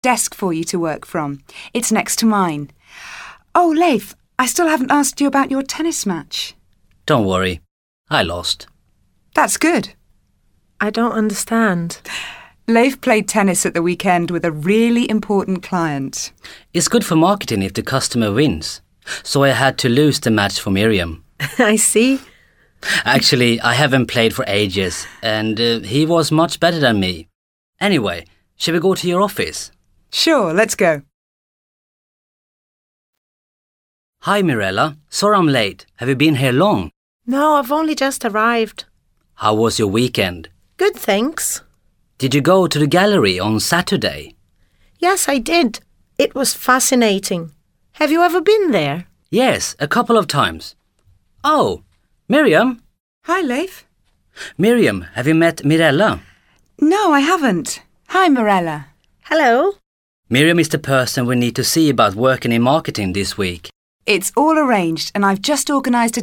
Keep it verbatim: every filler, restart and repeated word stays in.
desk for you to work from. It's next to mine. Oh, Leif, I still haven't asked you about your tennis match. Don't worry, I lost. That's good. I don't understand. Leif played tennis at the weekend with a really important client. It's good for marketing if the customer wins. So I had to lose the match for Miriam. I see. Actually, I haven't played for ages, and uh, he was much better than me. Anyway, shall we go to your office? Sure, let's go. Hi, Mirella. Sorry I'm late. Have you been here long? No, I've only just arrived. How was your weekend? Good, thanks. Did you go to the gallery on Saturday? Yes, I did. It was fascinating. Have you ever been there? Yes, a couple of times. Oh, Miriam. Hi, Leif. Miriam, have you met Mirella? No, I haven't. Hi, Mirella. Hello. Miriam is the person we need to see about working in marketing this week. It's all arranged and I've just organised a